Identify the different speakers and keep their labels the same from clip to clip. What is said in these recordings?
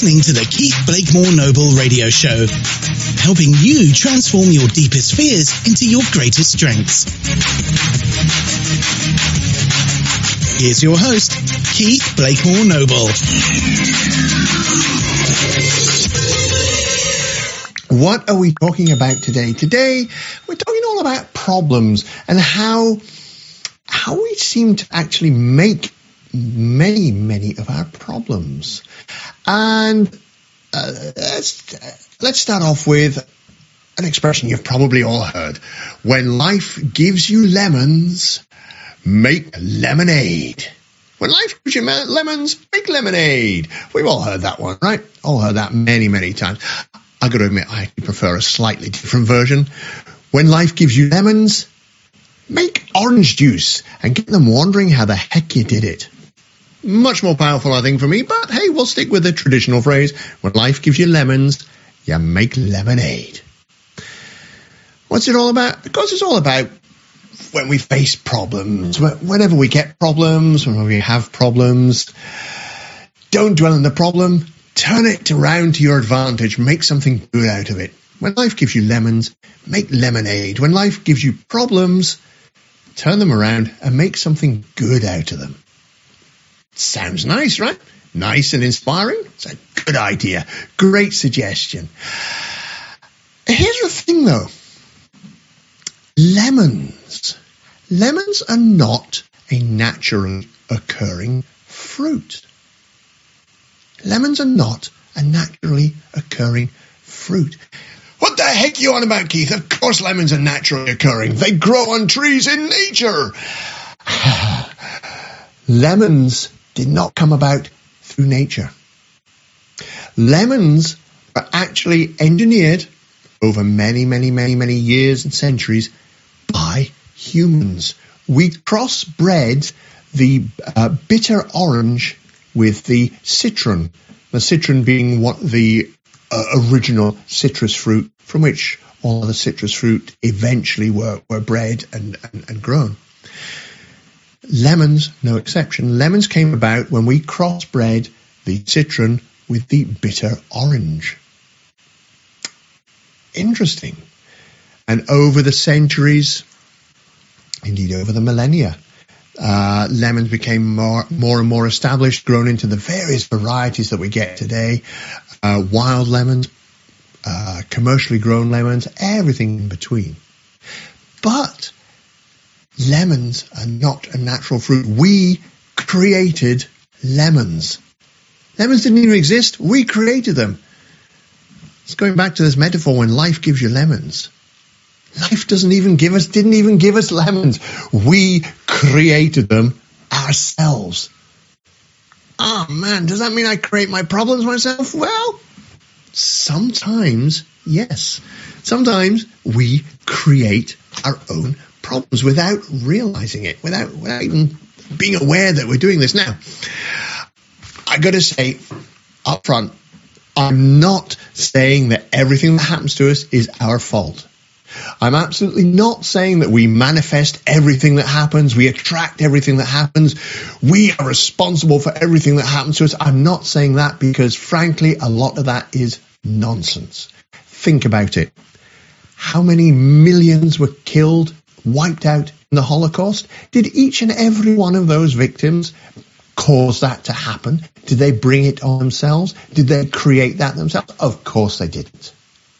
Speaker 1: listening to the Keith Blakemore Noble Radio Show, helping you transform your deepest fears into your greatest strengths. Here's your host, Keith Blakemore Noble.
Speaker 2: What are we talking about today? Today, we're talking all about problems and how we seem to actually make many of our problems. And let's start off with an expression you've probably all heard. When life gives you lemons, make lemonade. When life gives you lemons, make lemonade. We've all heard that one, right? All heard that many times. I got to admit, I actually prefer a slightly different version. When life gives you lemons, make orange juice and get them wondering how the heck you did it. Much more powerful, I think, for me, but hey, we'll stick with the traditional phrase. When life gives you lemons, you make lemonade. What's it all about? Because it's all about when we face problems, whenever we get problems, whenever we have problems. Don't dwell on the problem. Turn it around to your advantage. Make something good out of it. When life gives you lemons, make lemonade. When life gives you problems, turn them around and make something good out of them. Sounds nice, right? Nice and inspiring. It's a good idea. Great suggestion. Here's the thing, though. Lemons. Lemons are not a naturally occurring fruit. Lemons are not a naturally occurring fruit. What the heck are you on about, Keith? Of course lemons are naturally occurring. They grow on trees in nature. Lemons did not come about through nature. Lemons are actually engineered over many years and centuries by humans. We crossbred the bitter orange with the citron. The citron being what the original citrus fruit from which all of the citrus fruit eventually were bred and grown. Lemons, no exception. Lemons came about when we crossbred the citron with the bitter orange. Interesting. And over the centuries, indeed over the millennia, lemons became more and more established, grown into the various varieties that we get today. Wild lemons, commercially grown lemons, everything in between. But lemons are not a natural fruit. We created lemons. Lemons didn't even exist. We created them. It's going back to this metaphor, when life gives you lemons. Life didn't even give us lemons. We created them ourselves. Oh man, does that mean I create my problems myself? Well, sometimes, yes. Sometimes we create our own problems without realizing it, without even being aware that we're doing this. Now, I got to say up front, I'm not saying that everything that happens to us is our fault. I'm absolutely not saying that we manifest everything that happens, we attract everything that happens, we are responsible for everything that happens to us. I'm not saying that because, frankly, a lot of that is nonsense. Think about it. How many millions were killed, wiped out in the Holocaust? Did each and every one of those victims cause that to happen? Did they bring it on themselves? Did they create that themselves? Of course they didn't.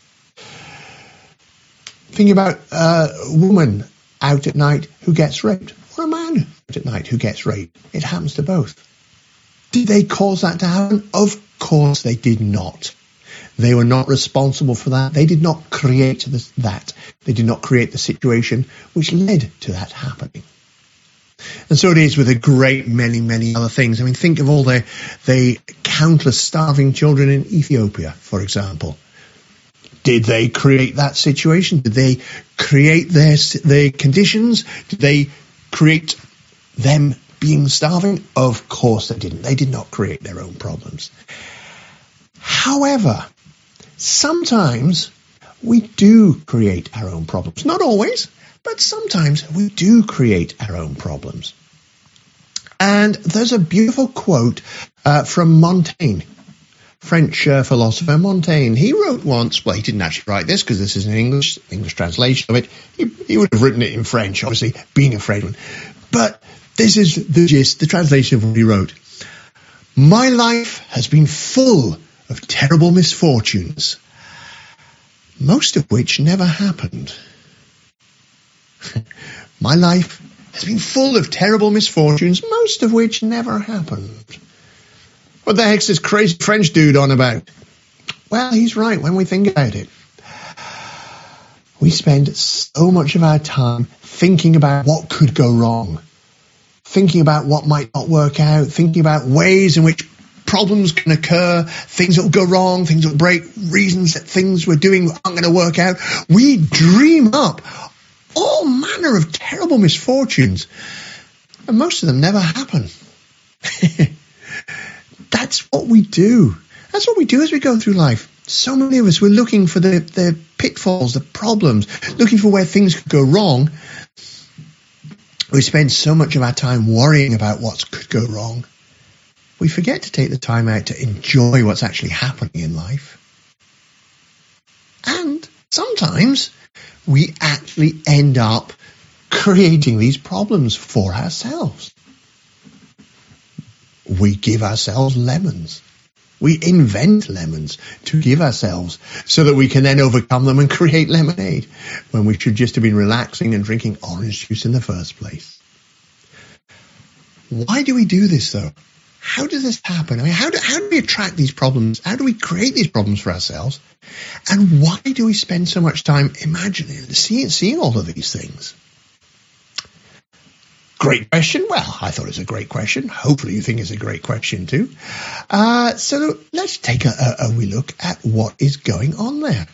Speaker 2: Think about a woman out at night who gets raped, or a man out at night who gets raped. It happens to both. Did they cause that to happen? Of course they did not. They were not responsible for that. They did not create that. They did not create the situation which led to that happening. And so it is with a great many other things. I mean, think of all the countless starving children in Ethiopia, for example. Did they create that situation? Did they create their conditions? Did they create them being starving? Of course they didn't. They did not create their own problems. However, sometimes we do create our own problems. Not always, but sometimes we do create our own problems. And there's a beautiful quote from Montaigne. French philosopher Montaigne. He wrote once, well, he didn't actually write this because this is an English translation of it. He would have written it in French, obviously, being a Frenchman. But this is the gist, the translation of what he wrote. My life has been full of terrible misfortunes, most of which never happened. My life has been full of terrible misfortunes, most of which never happened. What the heck's this crazy French dude on about? Well, he's right when we think about it. We spend so much of our time thinking about what could go wrong, thinking about what might not work out, thinking about ways in which problems can occur, things that will go wrong, things that will break, reasons that things we're doing aren't going to work out. We dream up all manner of terrible misfortunes, and most of them never happen. That's what we do. That's what we do as we go through life. So many of us, we're looking for the pitfalls, the problems, looking for where things could go wrong. We spend so much of our time worrying about what could go wrong. We forget to take the time out to enjoy what's actually happening in life. And sometimes we actually end up creating these problems for ourselves. We give ourselves lemons. We invent lemons to give ourselves so that we can then overcome them and create lemonade when we should just have been relaxing and drinking orange juice in the first place. Why do we do this, though? How does this happen? I mean, how do we attract these problems? How do we create these problems for ourselves? And why do we spend so much time imagining and seeing all of these things? Great question. Well, I thought it was a great question. Hopefully you think it's a great question too. So let's take a wee look at what is going on there.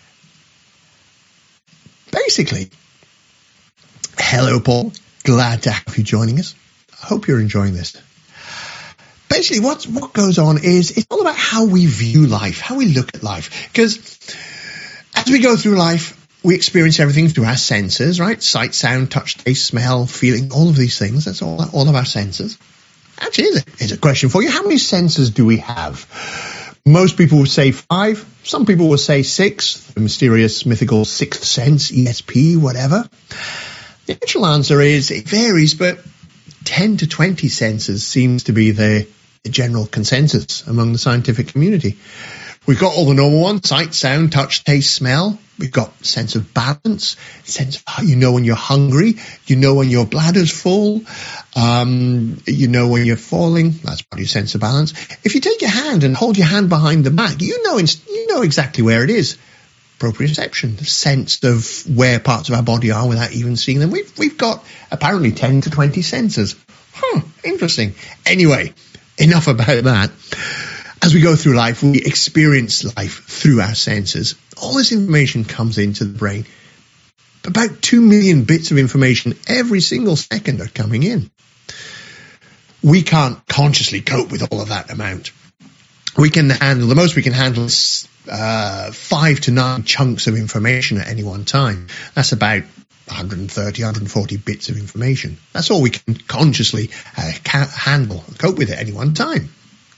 Speaker 2: Basically, hello, Paul. Glad to have you joining us. I hope you're enjoying this. Basically, what goes on is it's all about how we view life, how we look at life. Because as we go through life, we experience everything through our senses, right? Sight, sound, touch, taste, smell, feeling, all of these things. That's all of our senses. Actually, here's a question for you. How many senses do we have? Most people would say 5. Some people will say 6. The mysterious, mythical sixth sense, ESP, whatever. The actual answer is it varies, but 10 to 20 senses seems to be the general consensus among the scientific community. We've got all the normal ones: sight, sound, touch, taste, smell. We've got sense of balance, sense of how you know when you're hungry, you know when your bladder's full, you know when you're falling. That's part of your sense of balance. If you take your hand and hold your hand behind the back, you know exactly where it is. Proprioception, the sense of where parts of our body are without even seeing them. We've got apparently 10 to 20 senses. Interesting. Anyway, enough about that. As we go through life, we experience life through our senses. All this information comes into the brain. About 2 million bits of information every single second are coming in. We can't consciously cope with all of that amount. The most we can handle is 5 to 9 chunks of information at any one time. That's about 130, 140 bits of information. That's all we can consciously handle, cope with at any one time.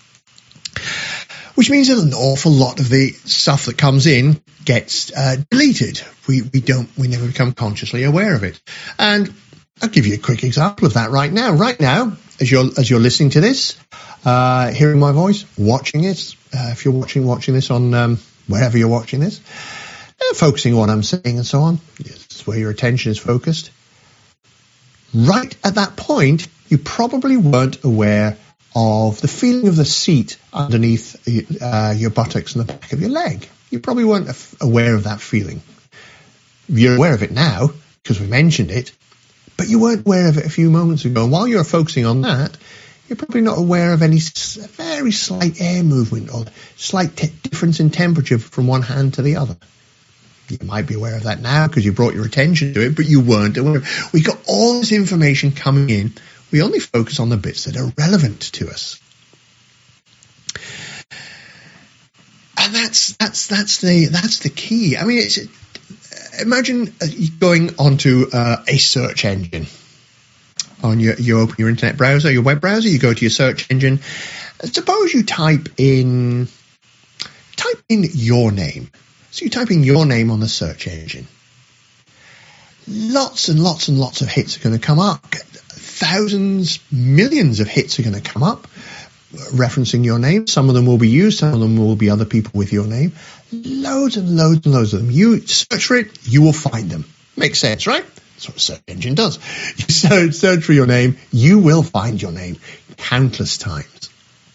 Speaker 2: Which means that an awful lot of the stuff that comes in gets deleted. We never become consciously aware of it. And I'll give you a quick example of that right now. Right now, as you're listening to this, hearing my voice, watching it, if you're watching this on wherever you're watching this, focusing on what I'm saying and so on, it's where your attention is focused. Right at that point, you probably weren't aware of the feeling of the seat underneath your buttocks and the back of your leg. You probably weren't aware of that feeling. You're aware of it now because we mentioned it, but you weren't aware of it a few moments ago. And while you're focusing on that, you're probably not aware of any very slight air movement or slight difference in temperature from one hand to the other. You might be aware of that now because you brought your attention to it, but you weren't aware of it. We got all this information coming in. We only focus on the bits that are relevant to us. And that's the key. I mean, imagine going onto a search engine. You open your internet browser, your web browser, you go to your search engine. Suppose you type in type in your name. So you type in your name on the search engine. Lots and lots and lots of hits are going to come up. Thousands, millions of hits are going to come up referencing your name. Some of them will be you. Some of them will be other people with your name. Loads and loads and loads of them. You search for it, you will find them. Makes sense, right? That's what a search engine does. You search for your name, you will find your name countless times.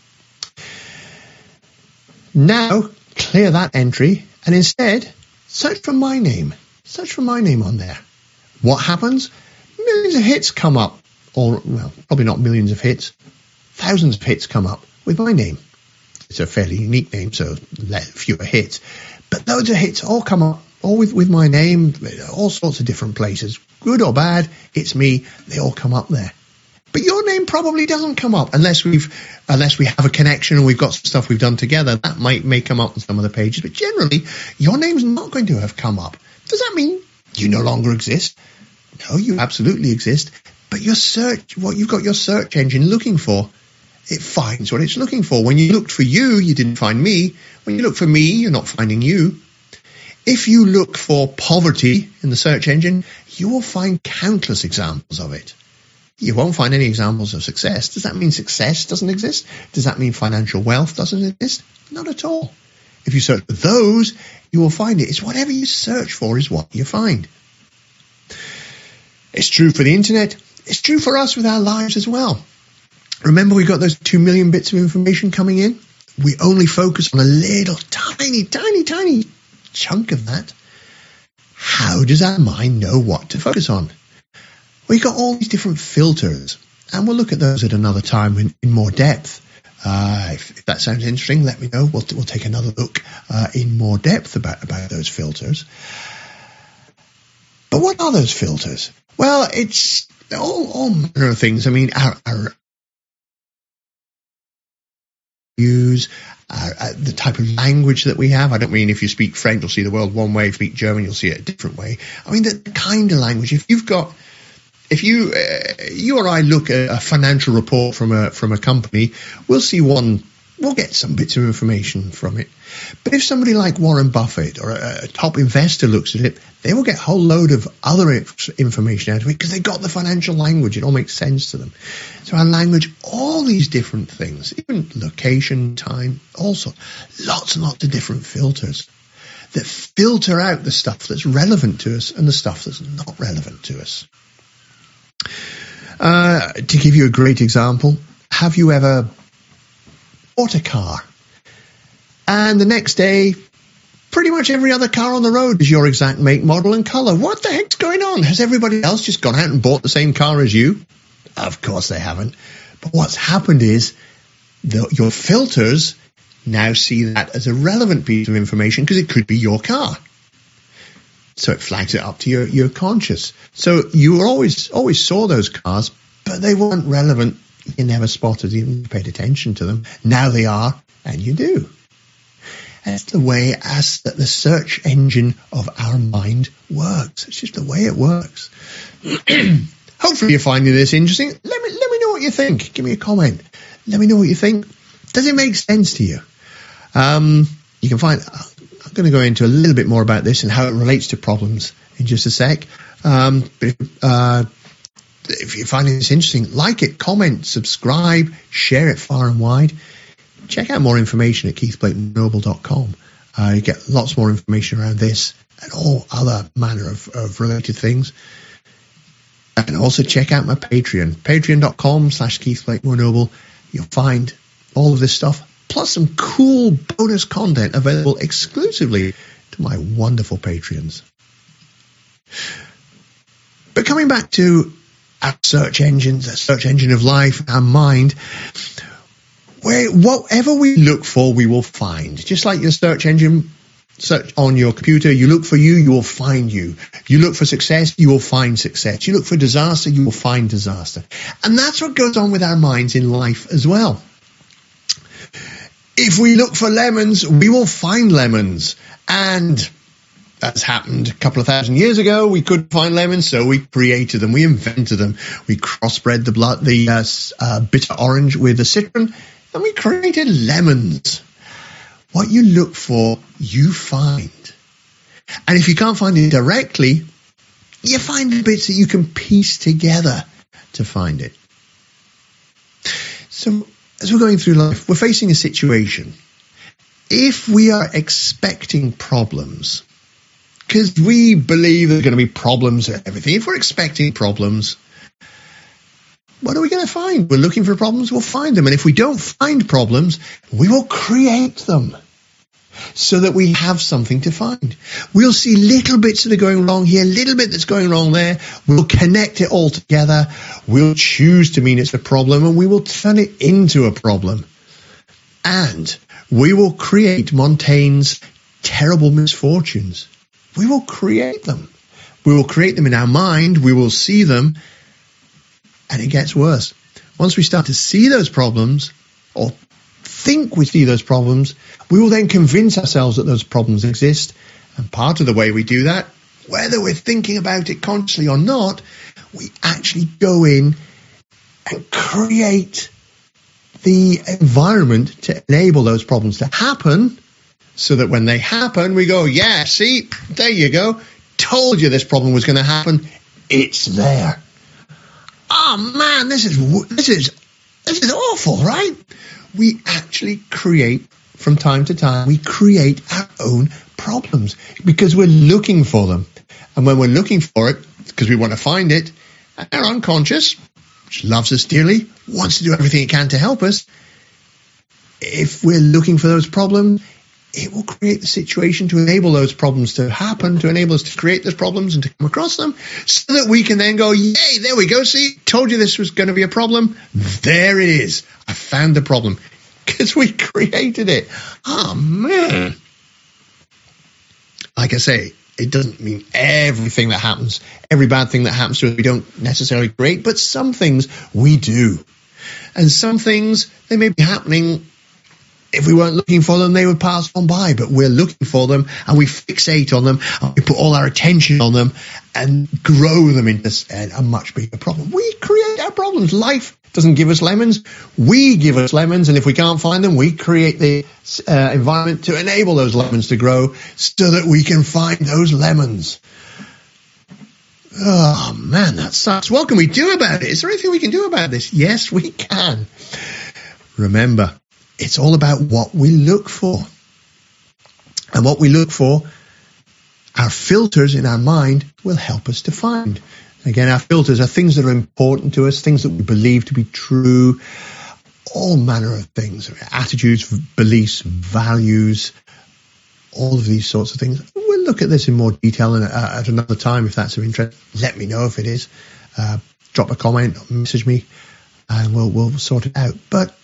Speaker 2: Now, clear that entry and instead search for my name. Search for my name on there. What happens? Millions of hits come up. Or, well, probably not millions of hits. Thousands of hits come up with my name. It's a fairly unique name, so fewer hits. But loads of hits all come up, all with my name, all sorts of different places. Good or bad, it's me. They all come up there. But your name probably doesn't come up unless we have a connection and we've got some stuff we've done together. That may come up on some of the pages. But generally, your name's not going to have come up. Does that mean you no longer exist? No, you absolutely exist. But what you've got your search engine looking for, it finds what it's looking for. When you looked for you didn't find me. When you look for me, you're not finding you. If you look for poverty in the search engine, you will find countless examples of it. You won't find any examples of success. Does that mean success doesn't exist? Does that mean financial wealth doesn't exist? Not at all. If you search for those, you will find it. It's whatever you search for is what you find. It's true for the internet. It's true for us with our lives as well. Remember, we got those 2 million bits of information coming in? We only focus on a little tiny chunk of that. How does our mind know what to focus on? We've got all these different filters, and we'll look at those at another time in more depth. If that sounds interesting, let me know. We'll take another look in more depth about those filters. But what are those filters? Well, it's all manner of things. I mean, our use, the type of language that we have. I don't mean if you speak French, you'll see the world one way. If you speak German, you'll see it a different way. I mean, the kind of language. If you or I look at a financial report from a company, we'll get some bits of information from it. But if somebody like Warren Buffett or a top investor looks at it, they will get a whole load of other information out of it because they got the financial language. It all makes sense to them. So our language, all these different things, even location, time, also lots and lots of different filters that filter out the stuff that's relevant to us and the stuff that's not relevant to us. To give you a great example, have you ever bought a car and the next day pretty much every other car on the road is your exact make, model and colour? What the heck's going on? Has everybody else just gone out and bought the same car as you? Of course they haven't. But what's happened is your filters now see that as a relevant piece of information because it could be your car. So it flags it up to your conscious. So you always saw those cars, but they weren't relevant. You never spotted them, you paid attention to them. Now they are, and you do. That's the way the search engine of our mind works. It's just the way it works. Hopefully you're finding this interesting. Let me know what you think. Give me a comment. Let me know what you think. Does it make sense to you? You can find... I'm going to go into a little bit more about this and how it relates to problems in just a sec. But if you're finding this interesting, like it, comment, subscribe, share it far and wide. Check out more information at keithblakemonoble.com. You get lots more information around this and all other manner of related things. And also check out my Patreon, patreon.com/keithblakemonoble. You'll find all of this stuff, plus some cool bonus content available exclusively to my wonderful Patreons. But coming back to our search engines, the search engine of life, our mind, where whatever we look for, we will find. Just like your search engine, search on your computer, you look for you will find you. You look for success, you will find success. You look for disaster, you will find disaster. And that's what goes on with our minds in life as well. If we look for lemons, we will find lemons. And that's happened a couple of thousand years ago. We couldn't find lemons, so we created them. We invented them. We crossbred the bitter orange with the citron, and we created lemons. What you look for, you find. And if you can't find it directly, you find the bits that you can piece together to find it. So as we're going through life, we're facing a situation. If we are expecting problems, because we believe there's going to be problems with everything, if we're expecting problems, what are we going to find? We're looking for problems, we'll find them. And if we don't find problems, we will create them so that we have something to find. We'll see little bits that are going wrong here, little bit that's going wrong there. We'll connect it all together. We'll choose to mean it's a problem, and we will turn it into a problem. And we will create Montaigne's terrible misfortunes. We will create them. We will create them in our mind. We will see them. And it gets worse. Once we start to see those problems, or think we see those problems, we will then convince ourselves that those problems exist. And part of the way we do that, whether we're thinking about it consciously or not, we actually go in and create the environment to enable those problems to happen, so that when they happen, we go, yeah, see, there you go. Told you this problem was going to happen. It's there. Oh man, this is awful, right? We actually create, from time to time, we create our own problems because we're looking for them. And when we're looking for it, because we want to find it, our unconscious, which loves us dearly, wants to do everything it can to help us. If we're looking for those problems, it will create the situation to enable those problems to happen, to enable us to create those problems and to come across them, so that we can then go, yay, there we go, see, told you this was going to be a problem. There it is. I found the problem because we created it. Oh, man. Like I say, it doesn't mean everything that happens, every bad thing that happens to us, we don't necessarily create, but some things we do. And some things, they may be happening. If we weren't looking for them, they would pass on by, but we're looking for them and we fixate on them and we put all our attention on them and grow them into a much bigger problem. We create our problems. Life doesn't give us lemons. We give us lemons, and if we can't find them, we create the environment to enable those lemons to grow so that we can find those lemons. Oh, man, that sucks. What can we do about it? Is there anything we can do about this? Yes, we can. Remember, it's all about what we look for. And what we look for, our filters in our mind will help us to find. Again, our filters are things that are important to us, things that we believe to be true, all manner of things, attitudes, beliefs, values, all of these sorts of things. We'll look at this in more detail at another time if that's of interest. Let me know if it is. Drop a comment, message me, and we'll sort it out. But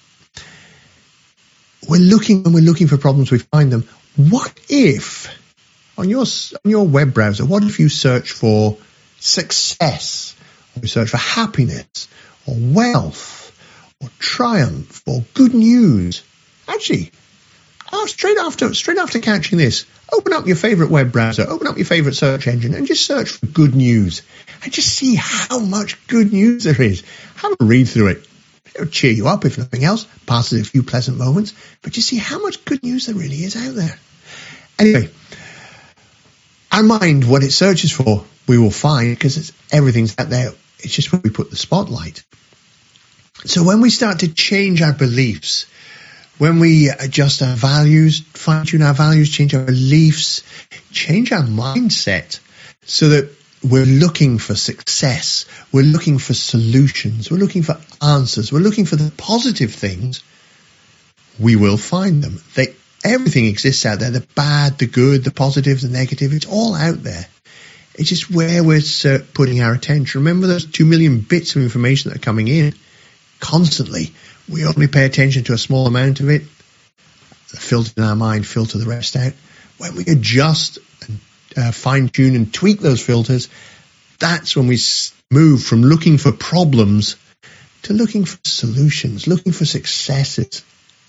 Speaker 2: when we're looking for problems, we find them. What if, on your web browser, what if you search for success, or you search for happiness, or wealth, or triumph, or good news? Actually, straight after catching this, open up your favorite web browser, open up your favorite search engine, and just search for good news, and just see how much good news there is. Have a read through it. It'll cheer you up, if nothing else, passes a few pleasant moments, but you see how much good news there really is out there. Anyway, our mind, what it searches for, we will find, because everything's out there. It's just where we put the spotlight. So when we start to change our beliefs, when we adjust our values, fine-tune our values, change our beliefs, change our mindset so that we're looking for success, we're looking for solutions, we're looking for answers, we're looking for the positive things, we will find them. Everything exists out there, the bad, the good, the positive, the negative, it's all out there. It's just where we're putting our attention. Remember those 2 million bits of information that are coming in constantly. We only pay attention to a small amount of it. The filter in our mind filter the rest out. When we adjust and fine-tune and tweak those filters, that's when we move from looking for problems to looking for solutions, looking for successes.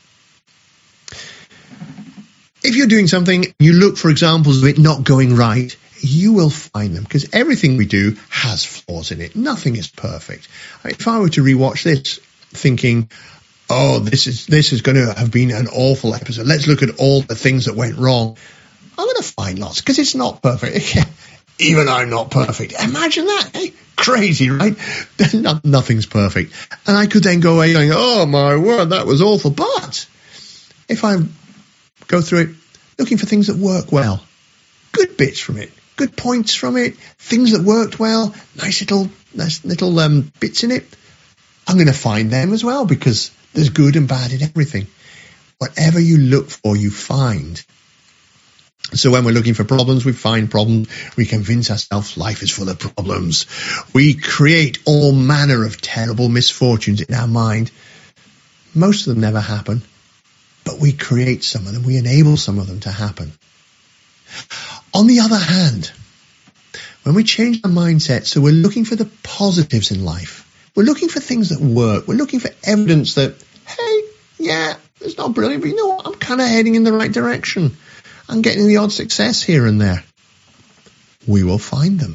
Speaker 2: If you're doing something, you look for examples of it not going right, you will find them, because everything we do has flaws in it. Nothing is perfect. If I were to rewatch this thinking, oh, this is going to have been an awful episode. Let's look at all the things that went wrong. I'm going to find lots because it's not perfect. Even I'm not perfect. Imagine that. Eh? Crazy, right? Nothing's perfect. And I could then go away going, oh, my word, that was awful. But if I go through it looking for things that work well, good bits from it, good points from it, things that worked well, nice little bits in it, I'm going to find them as well because there's good and bad in everything. Whatever you look for, you find. So when we're looking for problems, we find problems. We convince ourselves life is full of problems. We create all manner of terrible misfortunes in our mind. Most of them never happen, but we create some of them. We enable some of them to happen. On the other hand, when we change our mindset, so we're looking for the positives in life. We're looking for things that work. We're looking for evidence that, hey, yeah, it's not brilliant, but you know what? I'm kind of heading in the right direction. I'm getting the odd success here and there. We will find them.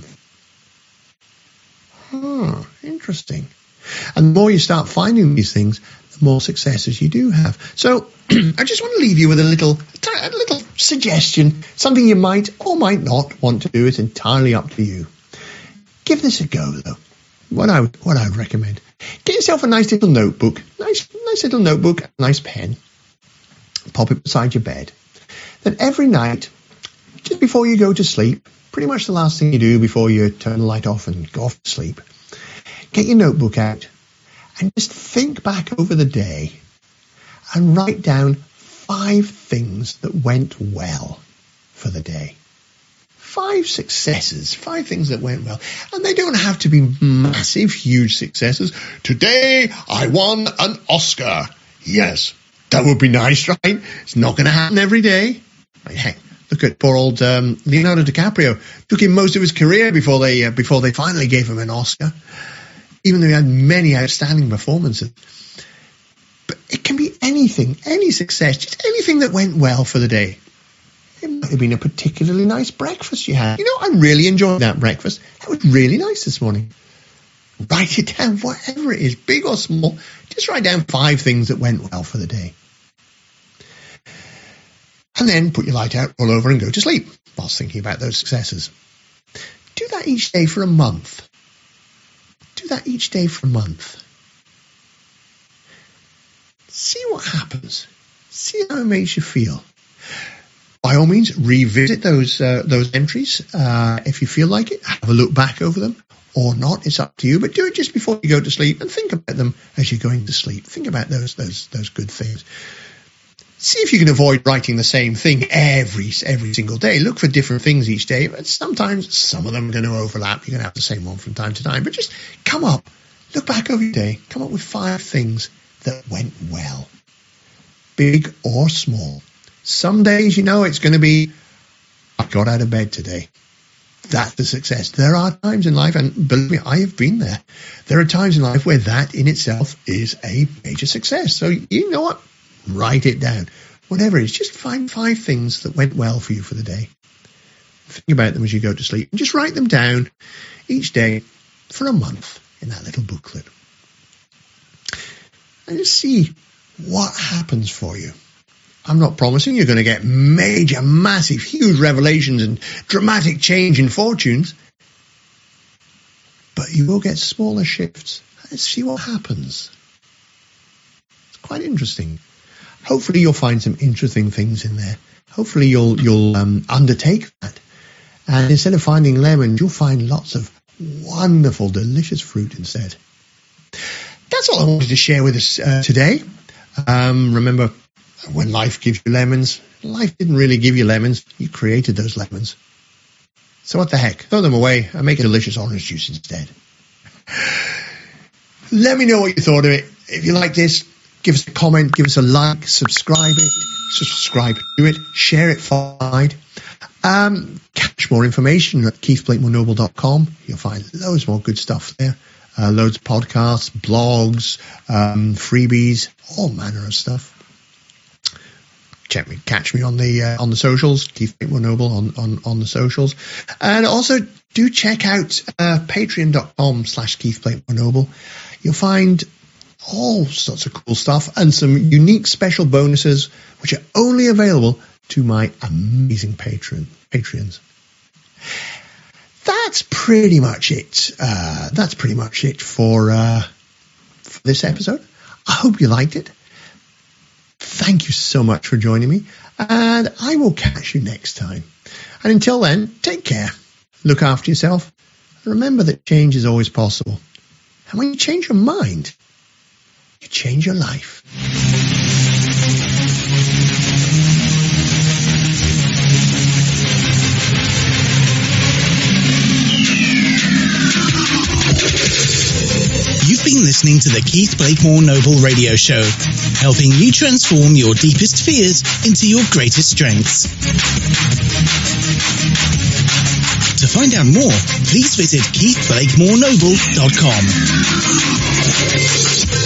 Speaker 2: Interesting. And the more you start finding these things, the more successes you do have. So I just want to leave you with a little suggestion, something you might or might not want to do. It's entirely up to you. Give this a go, though. What I would recommend. Get yourself a nice little notebook, nice little notebook, a nice pen. Pop it beside your bed. Then every night, just before you go to sleep, pretty much the last thing you do before you turn the light off and go off to sleep, get your notebook out and just think back over the day and write down 5 things that went well for the day. 5 successes, 5 things that went well. And they don't have to be massive, huge successes. Today, I won an Oscar. Yes, that would be nice, right? It's not going to happen every day. Hey, look at poor old Leonardo DiCaprio. Took him most of his career before they finally gave him an Oscar, even though he had many outstanding performances. But it can be anything, any success, just anything that went well for the day. It might have been a particularly nice breakfast you had. You know, I really enjoyed that breakfast. That was really nice this morning. Write it down, whatever it is, big or small. Just write down 5 things that went well for the day. And then put your light out, roll over and go to sleep whilst thinking about those successes. Do that each day for a month. Do that each day for a month. See what happens. See how it makes you feel. By all means, revisit those entries if you feel like it. Have a look back over them or not. It's up to you. But do it just before you go to sleep and think about them as you're going to sleep. Think about those good things. See if you can avoid writing the same thing every single day. Look for different things each day. But sometimes some of them are going to overlap. You're going to have the same one from time to time. But just come up, look back over your day, come up with 5 things that went well, big or small. Some days, you know, it's going to be, I got out of bed today. That's the success. There are times in life, and believe me, I have been there. There are times in life where that in itself is a major success. So you know what? Write it down. Whatever it is, just find 5 things that went well for you for the day. Think about them as you go to sleep. And just write them down each day for a month in that little booklet. And just see what happens for you. I'm not promising you're going to get major, massive, huge revelations and dramatic change in fortunes. But you will get smaller shifts. Let's see what happens. It's quite interesting. Hopefully you'll find some interesting things in there. Hopefully you'll undertake that. And instead of finding lemons, you'll find lots of wonderful, delicious fruit instead. That's all I wanted to share with us today. Remember, when life gives you lemons, life didn't really give you lemons. You created those lemons. So what the heck? Throw them away and make a delicious orange juice instead. Let me know what you thought of it. If you like this, give us a comment, give us a like, subscribe to it, share it far. Catch more information at keithblakemonoble.com. You'll find loads more good stuff there. Loads of podcasts, blogs, freebies, all manner of stuff. Catch me on the socials, Keith Blakemore Noble on the socials. And also do check out patreon.com/Keith Blakemore Noble. You'll find all sorts of cool stuff, and some unique special bonuses, which are only available to my amazing Patreons. That's pretty much it. That's pretty much it for this episode. I hope you liked it. Thank you so much for joining me, and I will catch you next time. And until then, take care. Look after yourself. And remember that change is always possible. And when you change your mind, you change your life.
Speaker 1: You've been listening to the Keith Blakemore Noble Radio Show, helping you transform your deepest fears into your greatest strengths. To find out more, please visit keithblakemorenoble.com.